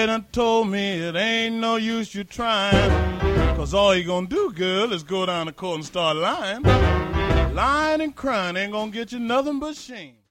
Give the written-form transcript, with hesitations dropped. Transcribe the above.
boy done told me it ain't no use you trying. Cause all you gonna do, girl, is go down the court and start lying. Lying and crying ain't gonna get you nothing but shame.